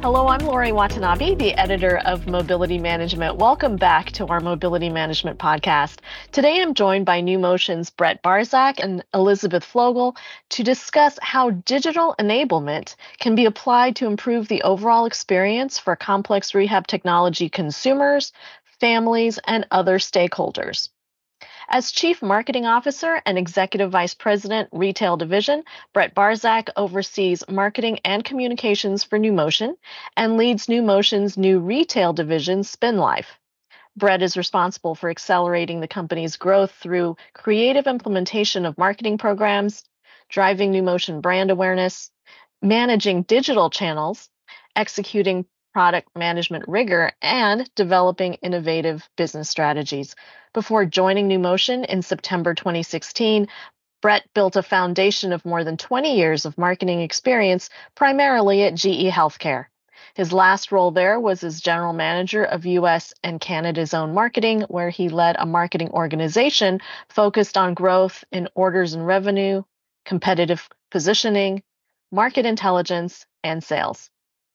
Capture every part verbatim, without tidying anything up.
Hello, I'm Lori Watanabe, the editor of Mobility Management. Welcome back to our Mobility Management podcast. Today I'm joined by NewMotion's Brett Barzak and Elizabeth Flogel to discuss how digital enablement can be applied to improve the overall experience for complex rehab technology consumers, families, and other stakeholders. As Chief Marketing Officer and Executive Vice President, Retail Division, Brett Barzak oversees marketing and communications for NewMotion and leads NewMotion's new retail division, SpinLife. Brett is responsible for accelerating the company's growth through creative implementation of marketing programs, driving NewMotion brand awareness, managing digital channels, executing product management rigor, and developing innovative business strategies. Before joining NewMotion in September twenty sixteen, Brett built a foundation of more than twenty years of marketing experience, primarily at G E Healthcare. His last role there was as general manager of U S and Canada's own marketing, where he led a marketing organization focused on growth in orders and revenue, competitive positioning, market intelligence, and sales.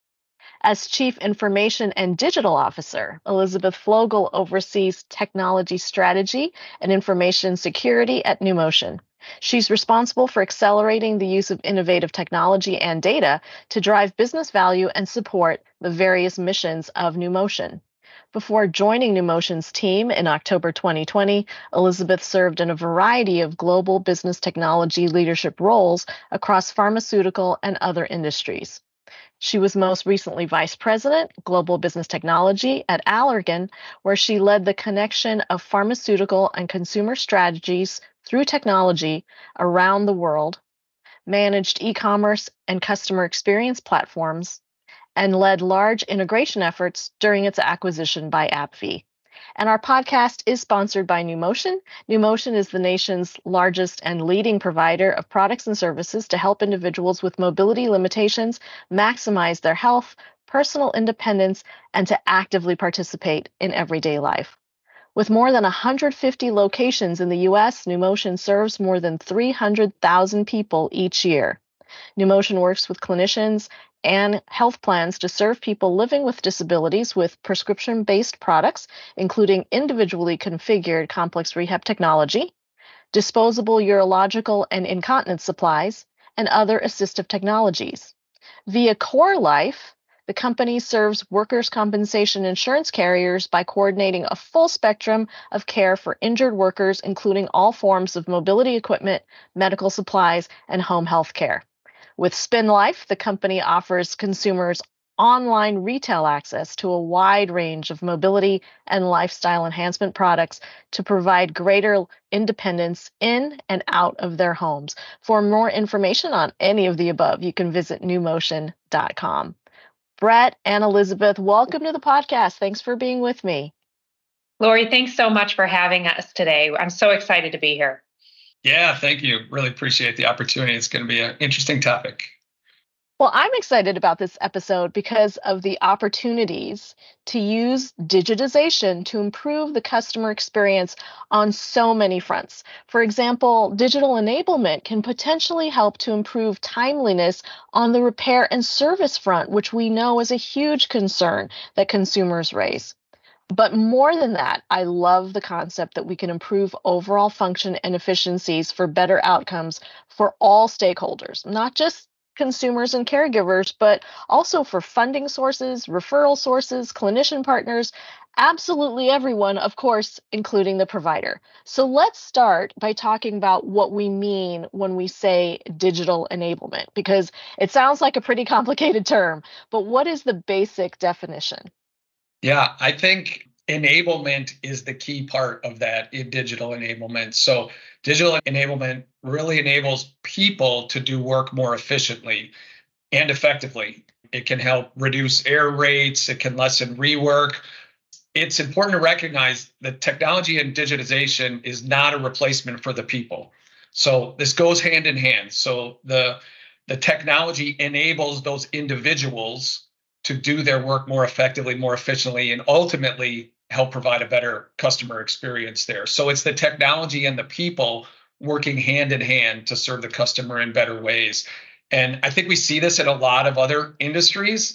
As Chief Information and Digital Officer, Elizabeth Flogel oversees technology strategy and information security at NewMotion. She's responsible for accelerating the use of innovative technology and data to drive business value and support the various missions of NewMotion. Before joining NewMotion's team in October twenty twenty, Elizabeth served in a variety of global business technology leadership roles across pharmaceutical and other industries. She was most recently Vice President, Global Business Technology at Allergan, where she led the connection of pharmaceutical and consumer strategies through technology around the world, managed e-commerce and customer experience platforms, and led large integration efforts during its acquisition by AbbVie. And our podcast is sponsored by NewMotion. NewMotion is the nation's largest and leading provider of products and services to help individuals with mobility limitations maximize their health, personal independence, and to actively participate in everyday life. With more than one hundred fifty locations in the U S, NewMotion serves more than three hundred thousand people each year. NewMotion works with clinicians and health plans to serve people living with disabilities with prescription-based products, including individually configured complex rehab technology, disposable urological and incontinence supplies, and other assistive technologies. Via CoreLife, the company serves workers' compensation insurance carriers by coordinating a full spectrum of care for injured workers, including all forms of mobility equipment, medical supplies, and home health care. With SpinLife, the company offers consumers online retail access to a wide range of mobility and lifestyle enhancement products to provide greater independence in and out of their homes. For more information on any of the above, you can visit new motion dot com. Brett and Elizabeth, welcome to the podcast. Thanks for being with me. Lori, thanks so much for having us today. I'm so excited to be here. Yeah, thank you. Really appreciate the opportunity. It's going to be an interesting topic. Well, I'm excited about this episode because of the opportunities to use digitization to improve the customer experience on so many fronts. For example, digital enablement can potentially help to improve timeliness on the repair and service front, which we know is a huge concern that consumers raise. But more than that, I love the concept that we can improve overall function and efficiencies for better outcomes for all stakeholders, not just consumers and caregivers, but also for funding sources, referral sources, clinician partners, absolutely everyone, of course, including the provider. So let's start by talking about what we mean when we say digital enablement, because it sounds like a pretty complicated term, but what is the basic definition? Yeah, I think enablement is the key part of that in digital enablement. So digital enablement really enables people to do work more efficiently and effectively. It can help reduce error rates. It can lessen rework. It's important to recognize that technology and digitization is not a replacement for the people. So this goes hand in hand. So the, the technology enables those individuals to do their work more effectively, more efficiently, and ultimately help provide a better customer experience there. So it's the technology and the people working hand in hand to serve the customer in better ways. And I think we see this in a lot of other industries.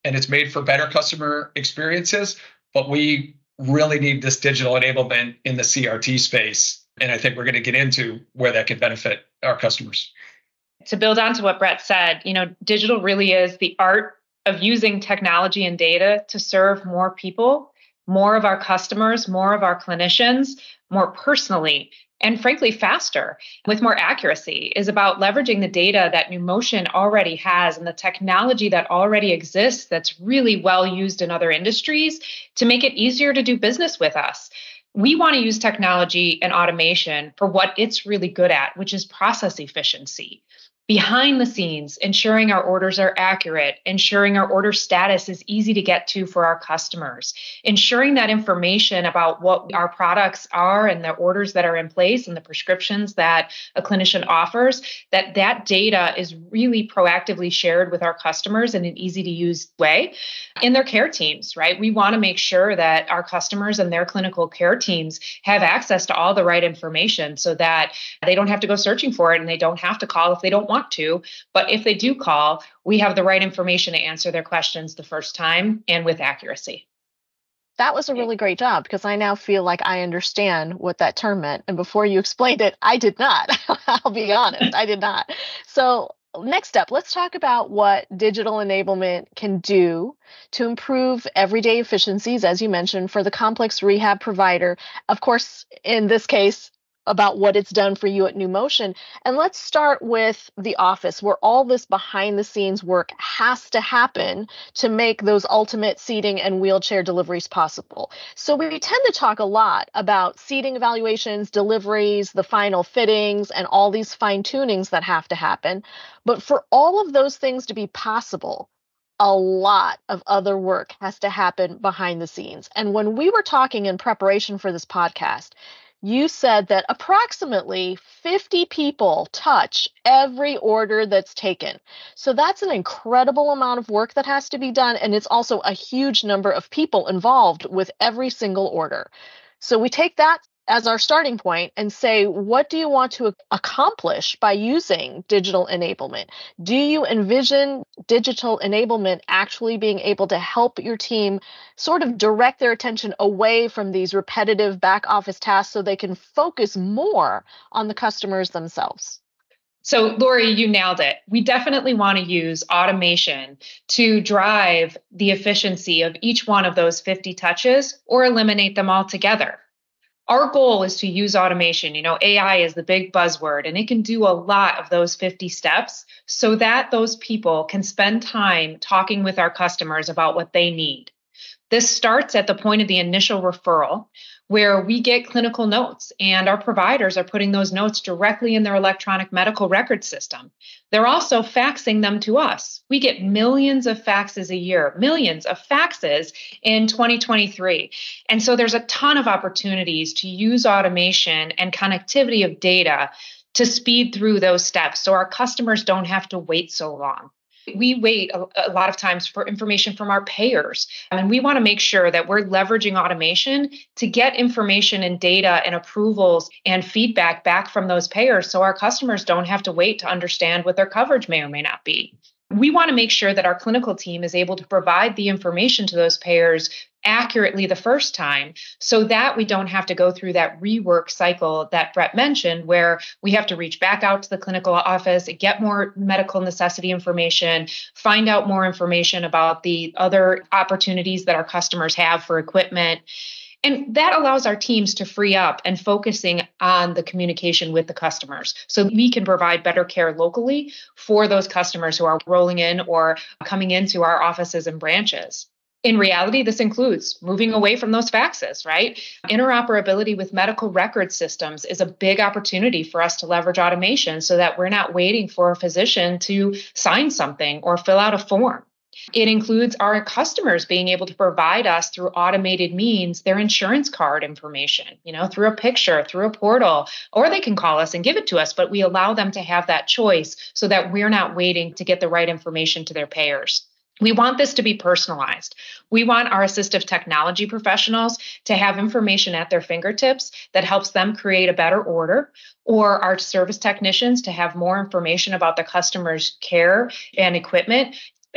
and it's made for better customer experiences, but we really need this digital enablement in the C R T space. And I think we're going to get into where that can benefit our customers. To build on to what Brett said, you know, digital really is the art of using technology and data to serve more people, more of our customers, more of our clinicians, more personally, and frankly, faster with more accuracy. Is about leveraging the data that NewMotion already has and the technology that already exists that's really well used in other industries to make it easier to do business with us. We want to use technology and automation for what it's really good at, which is process efficiency. Behind the scenes, ensuring our orders are accurate, ensuring our order status is easy to get to for our customers, ensuring that information about what our products are and the orders that are in place and the prescriptions that a clinician offers, that that data is really proactively shared with our customers in an easy to use way in their care teams, right? We want to make sure that our customers and their clinical care teams have access to all the right information so that they don't have to go searching for it and they don't have to call if they don't want to, but if they do call, we have the right information to answer their questions the first time and with accuracy. That was a really great job because I now feel like I understand what that term meant. And before you explained it, I did not. I'll be honest, I did not. So next up, let's talk about what digital enablement can do to improve everyday efficiencies, as you mentioned, for the complex rehab provider. Of course, in this case, about what it's done for you at NewMotion. And let's start with the office, where all this behind the scenes work has to happen to make those ultimate seating and wheelchair deliveries possible. So we tend to talk a lot about seating evaluations, deliveries, the final fittings, and all these fine tunings that have to happen. But for all of those things to be possible, a lot of other work has to happen behind the scenes. And when we were talking in preparation for this podcast, you said that approximately fifty people touch every order that's taken. So that's an incredible amount of work that has to be done. And it's also a huge number of people involved with every single order. So we take that as our starting point and say, what do you want to accomplish by using digital enablement? Do you envision digital enablement actually being able to help your team sort of direct their attention away from these repetitive back office tasks so they can focus more on the customers themselves? So, Lori, you nailed it. We definitely want to use automation to drive the efficiency of each one of those fifty touches or eliminate them altogether. Our goal is to use automation. You know, A I is the big buzzword, and it can do a lot of those fifty steps so that those people can spend time talking with our customers about what they need. This starts at the point of the initial referral, where we get clinical notes and our providers are putting those notes directly in their electronic medical record system. They're also faxing them to us. We get millions of faxes a year, millions of faxes in twenty twenty-three. And so there's a ton of opportunities to use automation and connectivity of data to speed through those steps so our customers don't have to wait so long. We wait a, a lot of times for information from our payers, and we want to make sure that we're leveraging automation to get information and data and approvals and feedback back from those payers so our customers don't have to wait to understand what their coverage may or may not be. We want to make sure that our clinical team is able to provide the information to those payers accurately the first time so that we don't have to go through that rework cycle that Brett mentioned, where we have to reach back out to the clinical office, get more medical necessity information, find out more information about the other opportunities that our customers have for equipment. And that allows our teams to free up and focusing on the communication with the customers so we can provide better care locally for those customers who are rolling in or coming into our offices and branches. In reality, this includes moving away from those faxes, right? Interoperability with medical record systems is a big opportunity for us to leverage automation so that we're not waiting for a physician to sign something or fill out a form. It includes our customers being able to provide us through automated means their insurance card information, you know, through a picture, through a portal, or they can call us and give it to us, but we allow them to have that choice so that we're not waiting to get the right information to their payers. We want this to be personalized. We want our assistive technology professionals to have information at their fingertips that helps them create a better order, or our service technicians to have more information about the customer's care and equipment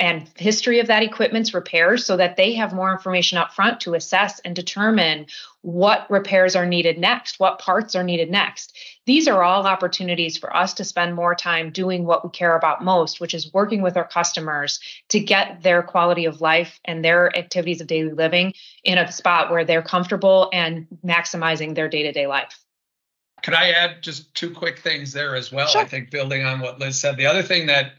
and history of that equipment's repairs so that they have more information up front to assess and determine what repairs are needed next, what parts are needed next. These are all opportunities for us to spend more time doing what we care about most, which is working with our customers to get their quality of life and their activities of daily living in a spot where they're comfortable and maximizing their day-to-day life. Could I add just two quick things there as well? Sure. I think building on what Liz said, the other thing that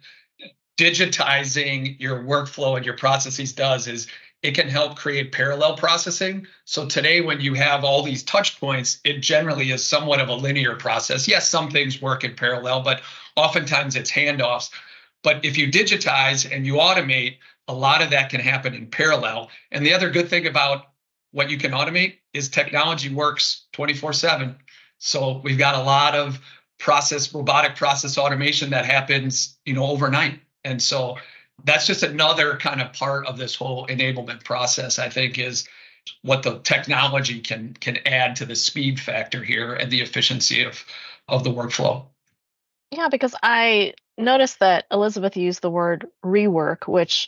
digitizing your workflow and your processes does is it can help create parallel processing. So today, when you have all these touch points, it generally is somewhat of a linear process. Yes, some things work in parallel, but oftentimes it's handoffs. But if you digitize and you automate, a lot of that can happen in parallel. And the other good thing about what you can automate is technology works twenty-four seven. So we've got a lot of process, robotic process automation that happens, you know, overnight. And so that's just another kind of part of this whole enablement process, I think, is what the technology can can add to the speed factor here and the efficiency of, of the workflow. Yeah, because I noticed that Elizabeth used the word rework, which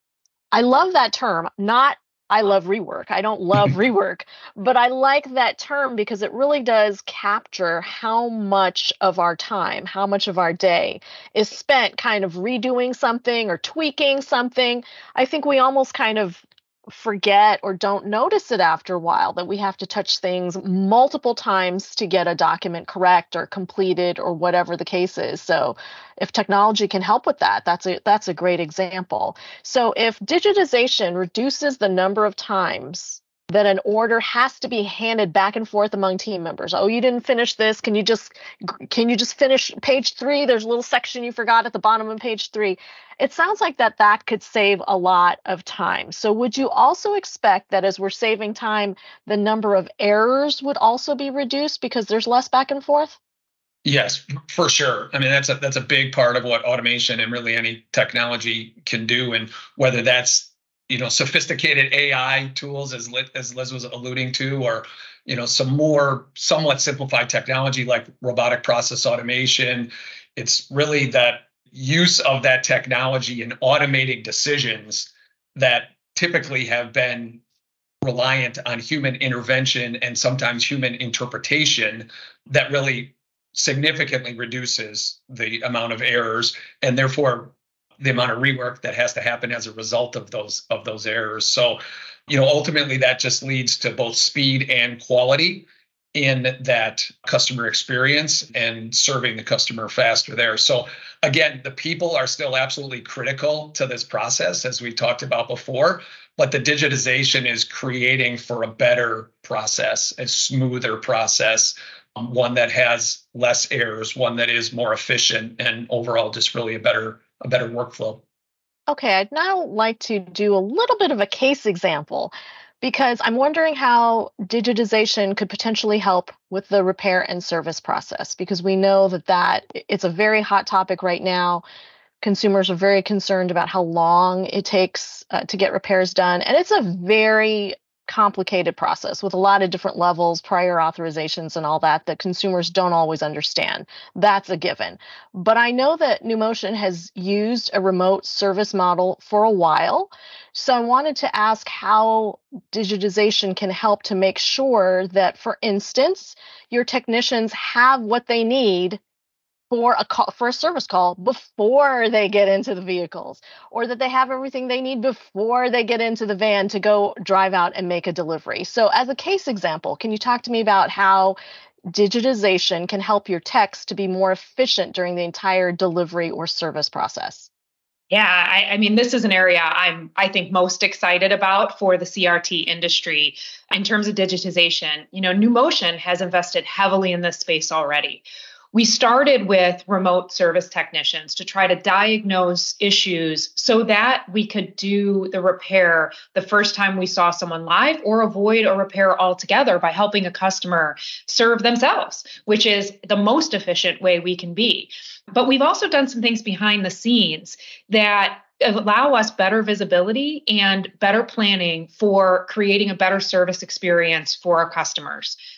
I love that term. Not I love rework. I don't love rework, but I like that term because it really does capture how much of our time, how much of our day is spent kind of redoing something or tweaking something. I think we almost kind of forget or don't notice it after a while that we have to touch things multiple times to get a document correct or completed or whatever the case is. So if technology can help with that, that's a that's a great example. So if digitization reduces the number of times that an order has to be handed back and forth among team members. Oh, you didn't finish this. Can you just can you just finish page three? There's a little section you forgot at the bottom of page three. It sounds like that that could save a lot of time. So would you also expect that as we're saving time, the number of errors would also be reduced because there's less back and forth? Yes, for sure. I mean, that's a that's a big part of what automation and really any technology can do, and whether that's, you know, sophisticated A I tools, as Liz, as Liz was alluding to, or, you know, some more somewhat simplified technology like robotic process automation. It's really that use of that technology in automating decisions that typically have been reliant on human intervention and sometimes human interpretation that really significantly reduces the amount of errors and therefore the amount of rework that has to happen as a result of those of those errors. So, you know, ultimately that just leads to both speed and quality in that customer experience and serving the customer faster there. So again, the people are still absolutely critical to this process, as we talked about before, but the digitization is creating for a better process, a smoother process, um, one that has less errors, one that is more efficient, and overall just really a better a better workflow. Okay, I'd now like to do a little bit of a case example because I'm wondering how digitization could potentially help with the repair and service process, because we know that that it's a very hot topic right now. Consumers are very concerned about how long it takes uh, to get repairs done, and it's a very complicated process with a lot of different levels, prior authorizations and all that that consumers don't always understand. That's a given. But I know that NewMotion has used a remote service model for a while. So I wanted to ask how digitization can help to make sure that, for instance, your technicians have what they need for a call, for a service call before they get into the vehicles, or that they have everything they need before they get into the van to go drive out and make a delivery. So as a case example, can you talk to me about how digitization can help your techs to be more efficient during the entire delivery or service process? Yeah, I, I mean, this is an area I'm, I think, most excited about for the C R T industry in terms of digitization. You know, NewMotion has invested heavily in this space already. We started with remote service technicians to try to diagnose issues so that we could do the repair the first time we saw someone live, or avoid a repair altogether by helping a customer serve themselves, which is the most efficient way we can be. But we've also done some things behind the scenes that allow us better visibility and better planning for creating a better service experience for our customers.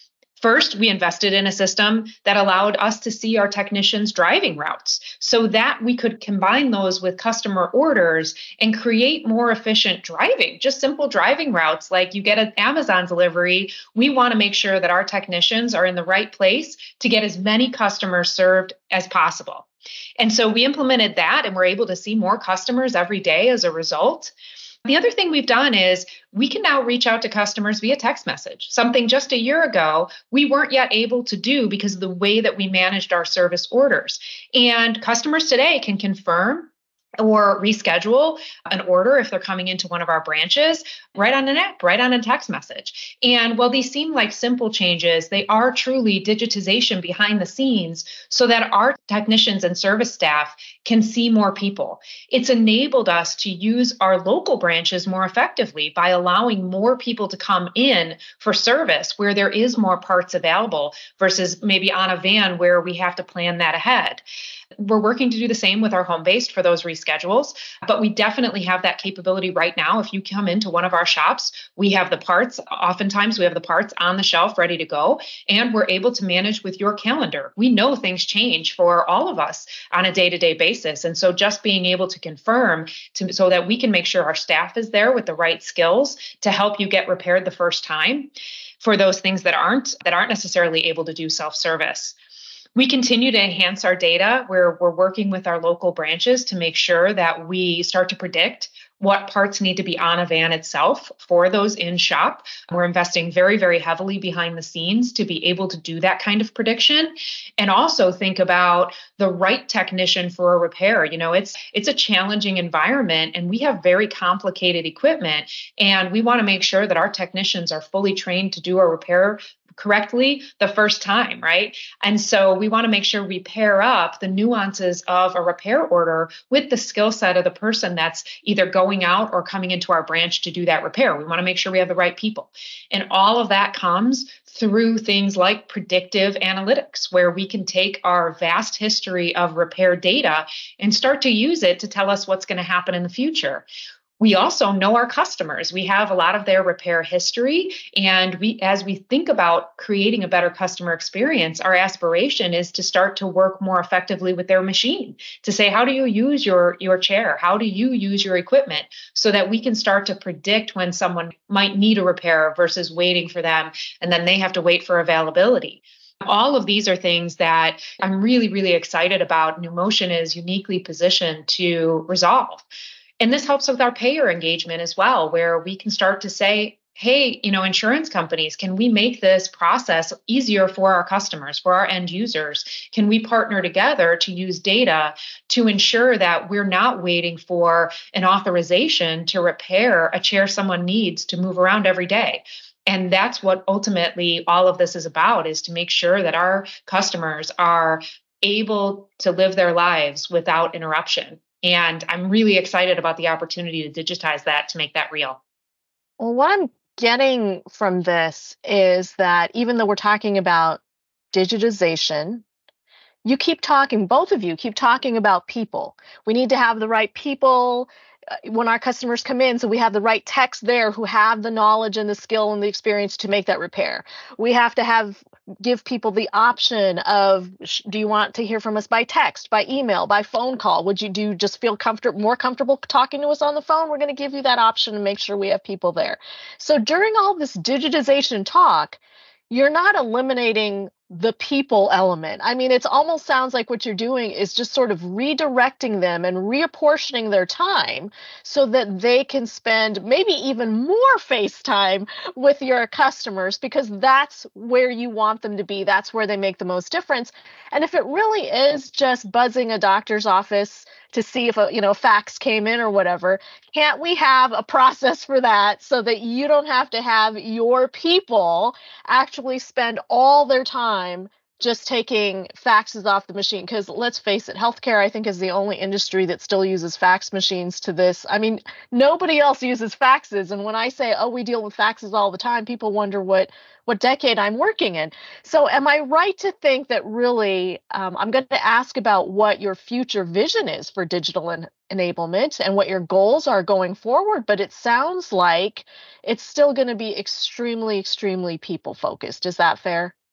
First, we invested in a system that allowed us to see our technicians' driving routes so that we could combine those with customer orders and create more efficient driving, just simple driving routes. Like you get an Amazon delivery, we want to make sure that our technicians are in the right place to get as many customers served as possible. And so we implemented that and we're able to see more customers every day as a result. The other thing we've done is we can now reach out to customers via text message, something just a year ago we weren't yet able to do because of the way that we managed our service orders. And customers today can confirm or reschedule an order if they're coming into one of our branches right on an app, right on a text message. And while these seem like simple changes, they are truly digitization behind the scenes so that our technicians and service staff can see more people. It's enabled us to use our local branches more effectively by allowing more people to come in for service where there is more parts available versus maybe on a van where we have to plan that ahead. We're working to do the same with our home-based for those reschedules, but we definitely have that capability right now. If you come into one of our shops, we have the parts. Oftentimes, we have the parts on the shelf ready to go, and we're able to manage with your calendar. We know things change for all of us on a day-to-day basis, and so just being able to confirm to, so that we can make sure our staff is there with the right skills to help you get repaired the first time for those things that aren't that aren't necessarily able to do self-service. We continue to enhance our data where we're working with our local branches to make sure that we start to predict what parts need to be on a van itself for those in shop. We're investing very, very heavily behind the scenes to be able to do that kind of prediction and also think about the right technician for a repair. You know, it's it's a challenging environment and we have very complicated equipment and we want to make sure that our technicians are fully trained to do a repair correctly the first time, right? And so we want to make sure we pair up the nuances of a repair order with the skill set of the person that's either going out or coming into our branch to do that repair. We want to make sure we have the right people. And all of that comes through things like predictive analytics, where we can take our vast history of repair data and start to use it to tell us what's going to happen in the future. We also know our customers. We have a lot of their repair history. And we, as we think about creating a better customer experience, our aspiration is to start to work more effectively with their machine, to say, how do you use your, your chair? How do you use your equipment? So that we can start to predict when someone might need a repair versus waiting for them. And then they have to wait for availability. All of these are things that I'm really, really excited about. NewMotion is uniquely positioned to resolve. And this helps with our payer engagement as well, where we can start to say, hey, you know, insurance companies, can we make this process easier for our customers, for our end users? Can we partner together to use data to ensure that we're not waiting for an authorization to repair a chair someone needs to move around every day? And that's what ultimately all of this is about, is to make sure that our customers are able to live their lives without interruption. And I'm really excited about the opportunity to digitize that to make that real. Well, what I'm getting from this is that even though we're talking about digitization, you keep talking, both of you keep talking about people. We need to have the right people when our customers come in, so we have the right techs there who have the knowledge and the skill and the experience to make that repair. We have to have give people the option of, do you want to hear from us by text, by email, by phone call? Would you do you just feel comfortable, more comfortable talking to us on the phone? We're going to give you that option and make sure we have people there. So during all this digitization talk, you're not eliminating the people element. I mean, it almost sounds like what you're doing is just sort of redirecting them and reapportioning their time so that they can spend maybe even more face time with your customers, because that's where you want them to be. That's where they make the most difference. And if it really is just buzzing a doctor's office to see if a you know fax came in or whatever, can't we have a process for that so that you don't have to have your people actually spend all their time just taking faxes off the machine? Because let's face it, healthcare, I think, is the only industry that still uses fax machines to this. I mean, nobody else uses faxes. And when I say, oh, we deal with faxes all the time, people wonder what what decade I'm working in. So am I right to think that really, um, I'm going to ask about what your future vision is for digital en- enablement and what your goals are going forward, but it sounds like it's still going to be extremely, extremely people focused. Is that fair?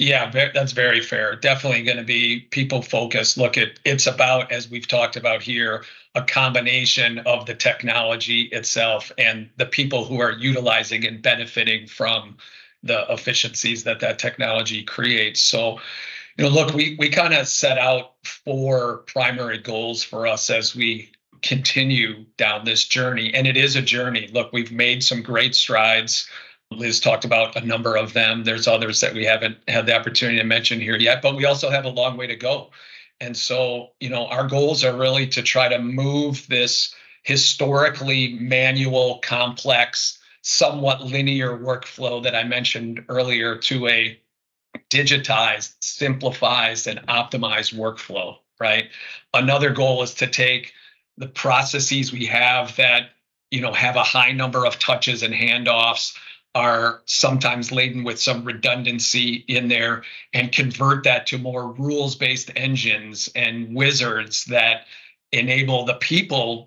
Yeah, ve- that's very fair. Definitely going to be people focused. Look, at it's about, as we've talked about here, a combination of the technology itself and the people who are utilizing and benefiting from the efficiencies that that technology creates. So, you know, look, we we kind of set out four primary goals for us as we continue down this journey, and it is a journey. Look, we've made some great strides. Liz talked about a number of them. There's others that we haven't had the opportunity to mention here yet, but we also have a long way to go. And so, you know, our goals are really to try to move this historically manual, complex, somewhat linear workflow that I mentioned earlier to a digitized, simplified, and optimized workflow, right? Another goal is to take the processes we have that, you know, have a high number of touches and handoffs, are sometimes laden with some redundancy in there, and convert that to more rules-based engines and wizards that enable the people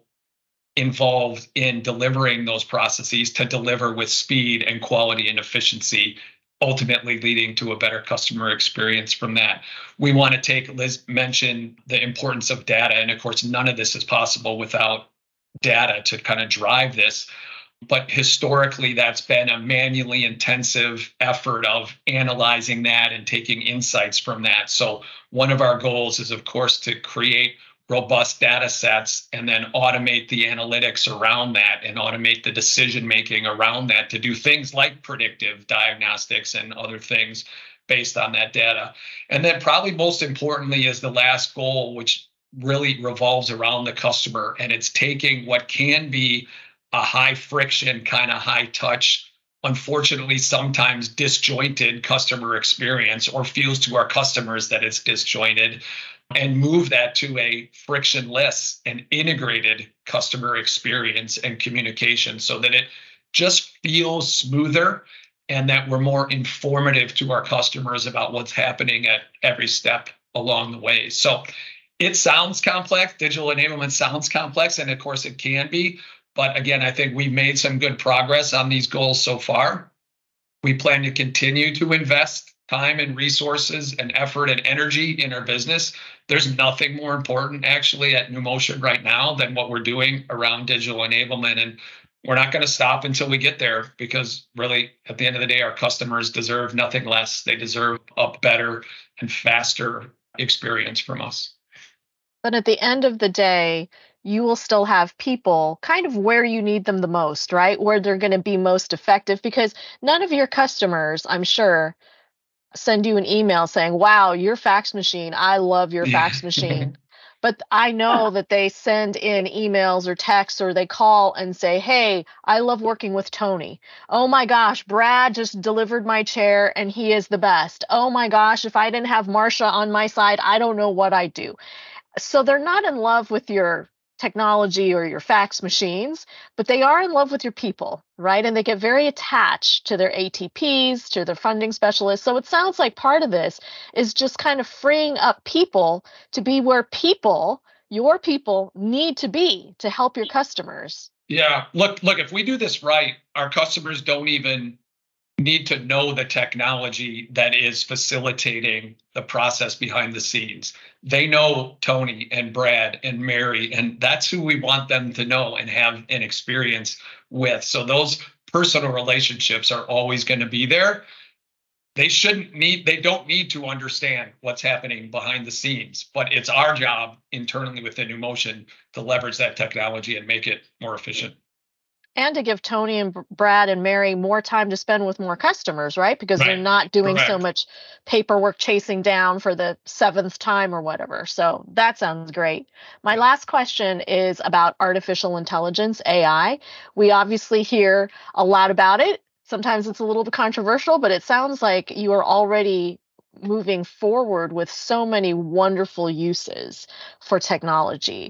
involved in delivering those processes to deliver with speed and quality and efficiency, ultimately leading to a better customer experience from that. We want to take, Liz mentioned the importance of data, and of course, none of this is possible without data to kind of drive this. But historically, that's been a manually intensive effort of analyzing that and taking insights from that. So one of our goals is, of course, to create robust data sets and then automate the analytics around that and automate the decision making around that to do things like predictive diagnostics and other things based on that data. And then probably most importantly is the last goal, which really revolves around the customer, and it's taking what can be a high friction, kind of high touch, unfortunately sometimes disjointed customer experience, or feels to our customers that it's disjointed, and move that to a frictionless and integrated customer experience and communication so that it just feels smoother and that we're more informative to our customers about what's happening at every step along the way. So it sounds complex. Digital enablement sounds complex, and of course it can be. But again, I think we've made some good progress on these goals so far. We plan to continue to invest time and resources and effort and energy in our business. There's nothing more important actually at NewMotion right now than what we're doing around digital enablement. And we're not going to stop until we get there, because really at the end of the day, our customers deserve nothing less. They deserve a better and faster experience from us. But at the end of the day, you will still have people kind of where you need them the most, right? Where they're going to be most effective, because none of your customers, I'm sure, send you an email saying, wow, your fax machine, I love your Yeah. fax machine. But I know that they send in emails or texts, or they call and say, hey, I love working with Tony. Oh my gosh, Brad just delivered my chair and he is the best. Oh my gosh, if I didn't have Marsha on my side, I don't know what I'd do. So they're not in love with your technology or your fax machines, but they are in love with your people, right? And they get very attached to their A T Ps, to their funding specialists. So it sounds like part of this is just kind of freeing up people to be where people, your people, need to be to help your customers. Yeah, look, look, if we do this right, our customers don't even need to know the technology that is facilitating the process behind the scenes. They know Tony and Brad and Mary, and that's who we want them to know and have an experience with. So those personal relationships are always going to be there. They shouldn't need, they don't need to understand what's happening behind the scenes, but it's our job internally within NewMotion to leverage that technology and make it more efficient. And to give Tony and Brad and Mary more time to spend with more customers, right? Because Right. they're not doing Correct. so much paperwork chasing down for the seventh time or whatever. So that sounds great. My last question is about artificial intelligence, A I. We obviously hear a lot about it. Sometimes it's a little bit controversial, but it sounds like you are already moving forward with so many wonderful uses for technology.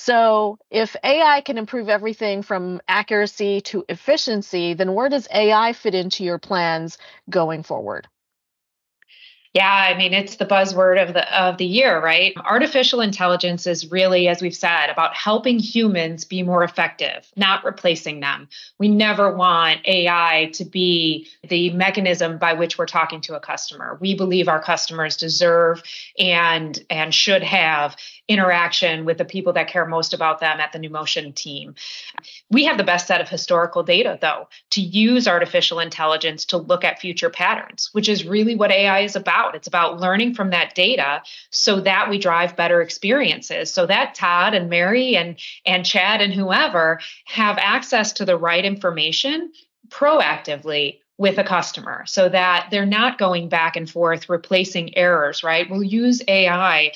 So if A I can improve everything from accuracy to efficiency, then where does A I fit into your plans going forward? Yeah, I mean, it's the buzzword of the of the year, right? Artificial intelligence is really, as we've said, about helping humans be more effective, not replacing them. We never want A I to be the mechanism by which we're talking to a customer. We believe our customers deserve and and should have interaction with the people that care most about them at the NewMotion team. We have the best set of historical data, though, to use artificial intelligence to look at future patterns, which is really what A I is about. It's about learning from that data so that we drive better experiences, so that Todd and Mary and, and Chad and whoever have access to the right information proactively with a customer so that they're not going back and forth replacing errors, right? We'll use A I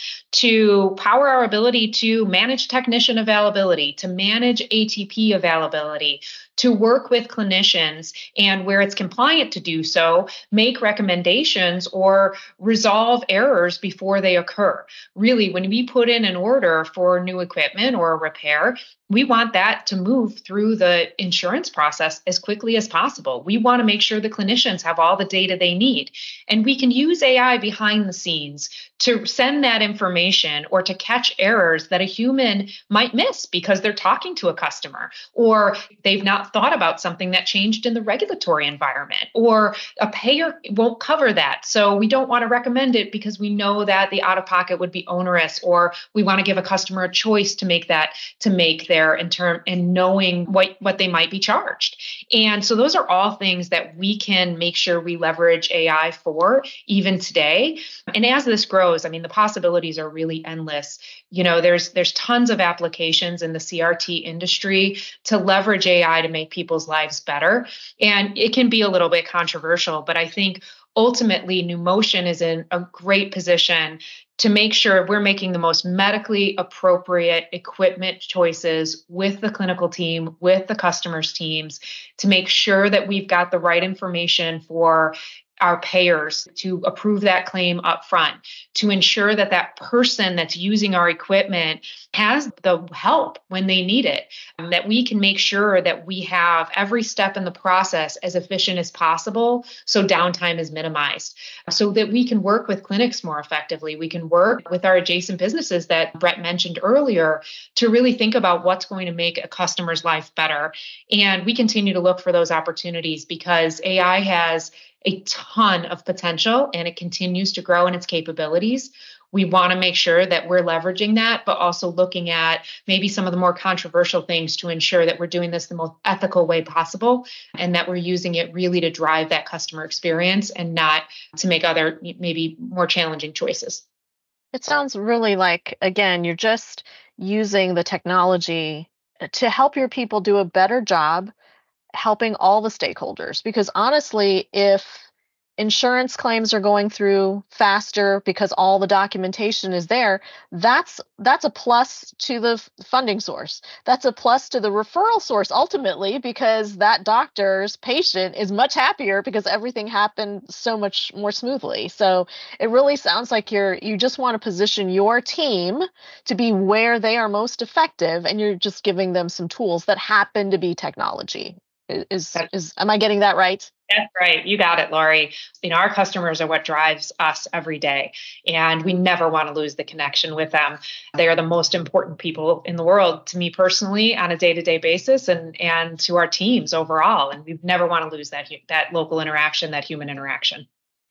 to power our ability to manage technician availability, to manage A T P availability, to work with clinicians, and where it's compliant to do so, make recommendations or resolve errors before they occur. Really, when we put in an order for new equipment or a repair, we want that to move through the insurance process as quickly as possible. We want to make sure the clinicians have all the data they need. And we can use A I behind the scenes to send that information or to catch errors that a human might miss because they're talking to a customer, or they've not thought about something that changed in the regulatory environment, or a payer won't cover that. So we don't want to recommend it because we know that the out-of-pocket would be onerous, or we want to give a customer a choice to make that, to make their in term and knowing what, what they might be charged. And so those are all things that we can make sure we leverage A I for even today. And as this grows, I mean, the possibilities are really endless. You know, there's there's tons of applications in the C R T industry to leverage A I to make people's lives better. And it can be a little bit controversial, but I think ultimately NewMotion is in a great position to make sure we're making the most medically appropriate equipment choices with the clinical team, with the customers' teams, to make sure that we've got the right information for our payers to approve that claim up front, to ensure that that person that's using our equipment has the help when they need it, and that we can make sure that we have every step in the process as efficient as possible so downtime is minimized, so that we can work with clinics more effectively. We can work with our adjacent businesses that Brett mentioned earlier to really think about what's going to make a customer's life better. And we continue to look for those opportunities because A I has a ton of potential and it continues to grow in its capabilities. We want to make sure that we're leveraging that, but also looking at maybe some of the more controversial things to ensure that we're doing this the most ethical way possible and that we're using it really to drive that customer experience and not to make other maybe more challenging choices. It sounds really like, again, you're just using the technology to help your people do a better job helping all the stakeholders. Because honestly, if insurance claims are going through faster because all the documentation is there, that's that's a plus to the funding source. That's a plus to the referral source ultimately, because that doctor's patient is much happier because everything happened so much more smoothly. So it really sounds like you're you just want to position your team to be where they are most effective, and you're just giving them some tools that happen to be technology. Is, is am I getting that right? That's right. You got it, Lori. You know, our customers are what drives us every day, and we never want to lose the connection with them. They are the most important people in the world to me personally on a day-to-day basis, and and to our teams overall. And we never want to lose that that local interaction, that human interaction.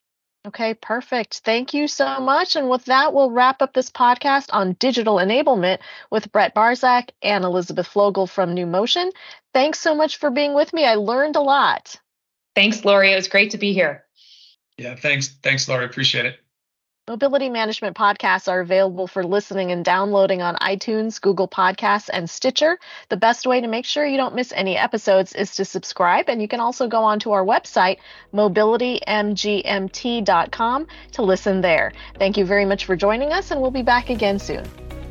Okay, perfect. Thank you so much. And with that, we'll wrap up this podcast on digital enablement with Brett Barzak and Elizabeth Flogel from NewMotion. Thanks so much for being with me. I learned a lot. Thanks, Lori. It was great to be here. Yeah, thanks. Thanks, Lori. Appreciate it. Mobility Management podcasts are available for listening and downloading on iTunes, Google Podcasts, and Stitcher. The best way to make sure you don't miss any episodes is to subscribe, and you can also go onto our website, mobility m g m t dot com, to listen there. Thank you very much for joining us, and we'll be back again soon.